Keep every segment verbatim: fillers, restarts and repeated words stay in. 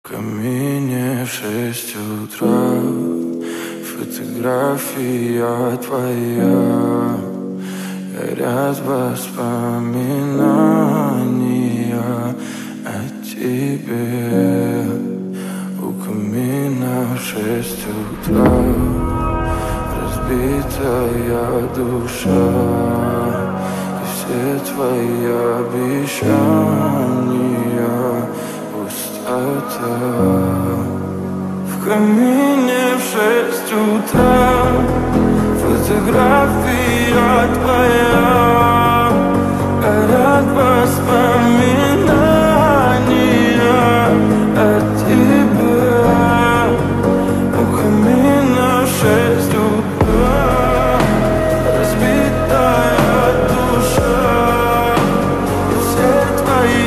камине в шесть утра, фотография твоя, горят воспоминания о тебе. У камина в шесть утра разбитая душа, и все твои обещания пустота. В камине в шесть утра фотография твоя, горят воспоминания о тебе. У камина в шесть утра разбитая душа, и все твои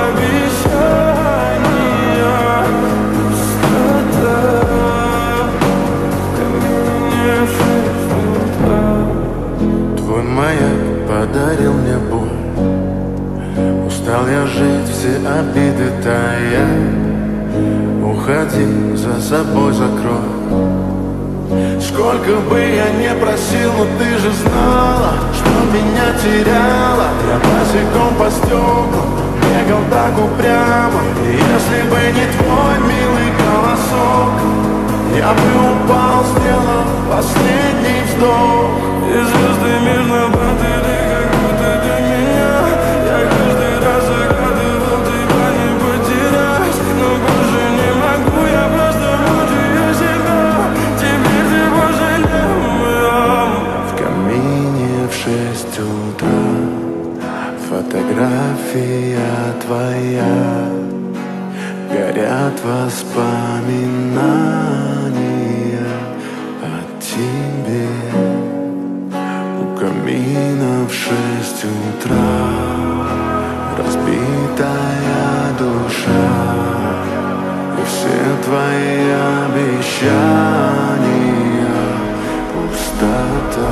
обещания пустота. В камине в шесть утра. Твой маяк подарил мне боль, устал я жить, все обиды тая. Уходи, за собой закрой. Сколько бы я не просил, но ты же знала, что меня теряла. Я босиком по стеклам бегал так упрямо, и если бы не твой милый голосок, я бы упал, сделав последний вздох. И звезды мирно падали, как будто для меня. Я каждый раз загадывал тебя не потерять, но больше не могу, я просто мучаю себя. Теперь ты пожалел. В камине в шесть утра фотография твоя, горят воспоминания о тебе. У камина в шесть утра разбитая душа, и все твои обещания пустота.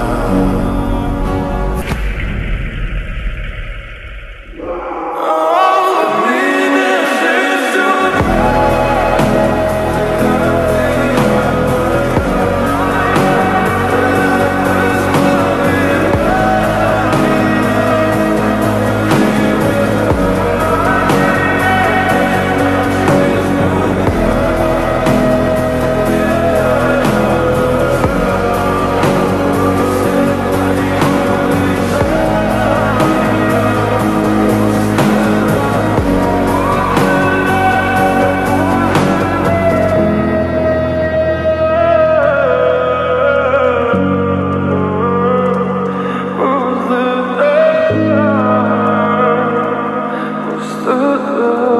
Пустота.